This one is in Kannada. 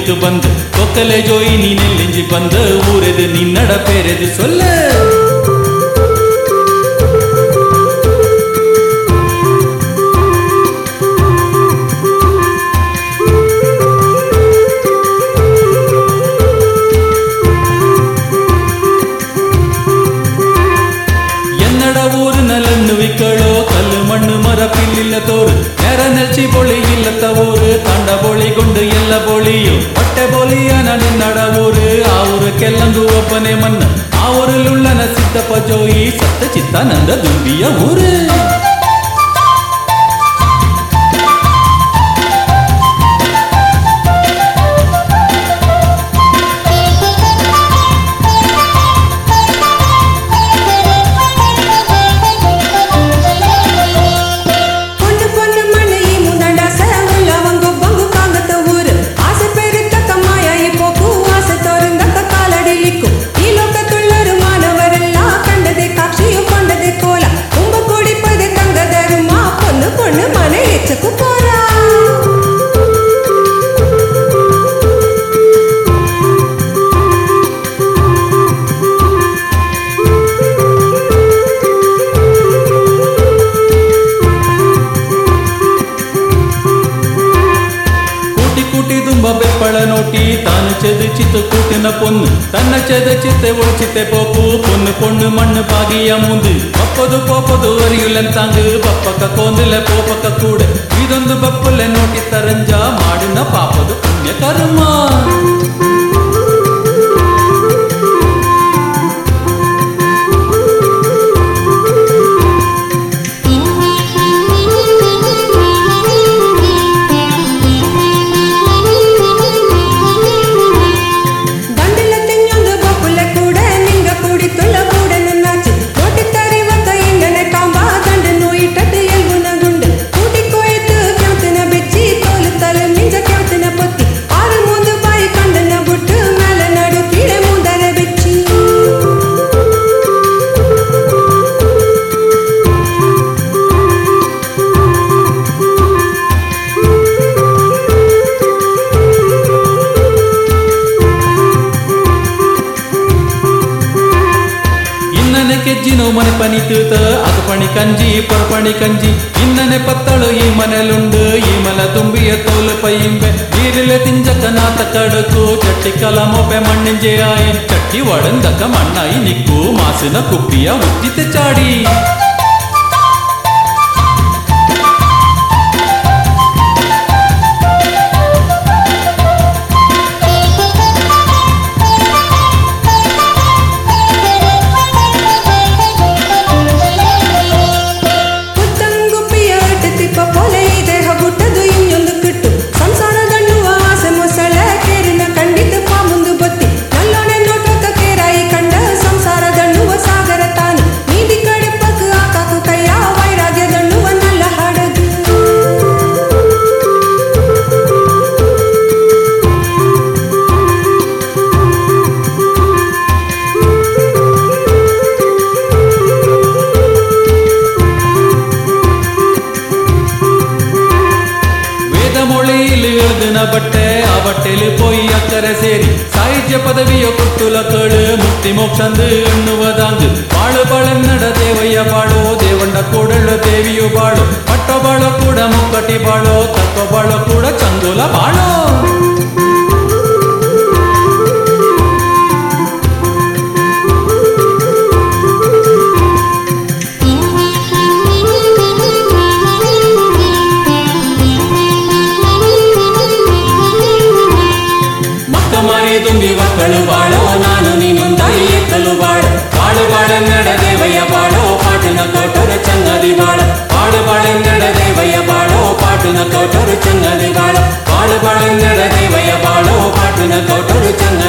கோயிலுக்கு வந்து கொக்கலே ஜோய் நீ நெல்லிஞ்சி வந்து ஊரெது நின்னட பேரெது சொல்லு. ಊರು ನಲನ್ನು ವಿಕ್ಕಳೋ ಕಲ್ಲು ಮಣ್ಣು ಮರ ಪಿಲ್ಲಿಲ್ಲ ತೋರು ನೆರ ನೆಲ್ಚಿ ಬೋಳಿ ಇಲ್ಲತ್ತ ಊರು ತಂಡ ಬೋಳಿಗೊಂಡು ಎಲ್ಲ ಬೋಳಿಯು ಹೊಟ್ಟೆ ಬೋಲಿಯನ ನಿನ್ನಡ ಊರು ಆ ಊರು ಕೆಲ್ಲಂದು ಒಬ್ಬನೇ ಮನ್ನ ಆ ಊರಲ್ಲುಳ್ಳನ ಸಿದ್ದಪ್ಪ ಜೋಯಿ ಸತ್ತ ಚಿತ್ತಾನಂದ ದುಂಬಿಯ ಊರು. ಬೆಪ್ಪಳ ನೋಟಿ ತಾನು ಚೆದಚಿತ್ತು ಕೂಟಿನ ಪೊನ್ನು ತನ್ನ ಚೆದಚಿತ್ತೆ ಒಳಿಚಿತ್ತೆ ಪೋಪು பொண்ணு பொண்ணு மண்ணு பாகிய மூந்து பப்பது போப்பது அரியுலಂತಾಂಗ್ பப்பக்க கோந்தில போப்பக்க கூட ಇದೊಂದು ಬಪ್ಪಲೆ ನೋಟಿ ತರಂಜ ಮಾಡಿನ ಪಾಪದು ಪುಣ್ಯ ಕರ್ಮ. ಕೆಜ್ಜಿನೋ ಮನೆ ಪನಿ ತೂತ ಅದು ಪಣಿ ಕಂಜಿ ಪೊರಪಣಿ ಕಂಜಿ ಇನ್ನನೆ ಪತ್ತಳು ಈ ಮನೆಲುಂಡು ಈ ಮಲ ತುಂಬಿಯ ತೋಲು ಪೈಂಬೆ ನೀರಿಲೆ ತಿಂಜಕ ನಾತ ಕಡಕು ಚಟ್ಟಿ ಕಲ ಮೊಬೆ ಮಣ್ಣಿಂಜೆ ಆಯಿ ಚಟ್ಟಿ ಒಡಂದಕ ಮಣ್ಣಾಯಿ ನಿಕ್ಕು ಮಾಸಿನ ಕುಪ್ಪಿಯ ಉಜ್ಜಿತೆ ಚಾಡಿ. ಬಟ್ಟೆ ಆ ಬಟ್ಟೆಲಿ ಪೋಯಿ ಅಕ್ಕರೆ ಸೇರಿ ಸಾಹಿತ್ಯ ಪದವಿಯ ಕೊಟ್ಟುಲ ಕಳು ಮುಕ್ತಿ ಮೋಕ್ಷಂದು ಎನ್ನುವುದಾಂದು ಬಾಳು ಬಾಳೆನ್ನಡ ದೇವಯ್ಯ ಬಾಳೋ ದೇವಂಡ ಕೂಡಳು ದೇವಿಯು ಬಾಳು ಪಟ್ಟೋ ಬಾಳೋ ಕೂಡ ಮುಕ್ಕಟಿ ಬಾಳೋ ತತ್ವ ಬಾಳೋ ಕೂಡ ಚಂದುಲ ಬಾಳೋ. ತುಂಬಿ ಮಕ್ಕಳು ಬಾಳೋ ನಾನು ನೀನೊಂದಾಯಿ ಎಕ್ಕಲು ಬಾಳ ಬಾಳು ಬಾಳೆನ್ನಡ ದೇವಯ್ಯ ಬಾಳೋ ಪಾಟಿನ ಕೋಟರು ಚಂಗದಿ ಬಾಳ ಬಾಳು ಬಾಳೆನ್ನಡ ದೇವಯ್ಯ ಬಾಳೋ ಪಾಟಿನ ಕೋಟರು ಚಂಗದಿ ಬಾಳ ಬಾಳು ಬಾಳೆನ್ನಡ ದೇವಯ್ಯ ಬಾಳೋ ಪಾಟಿನ ಕೋಟರು ಚಂಗ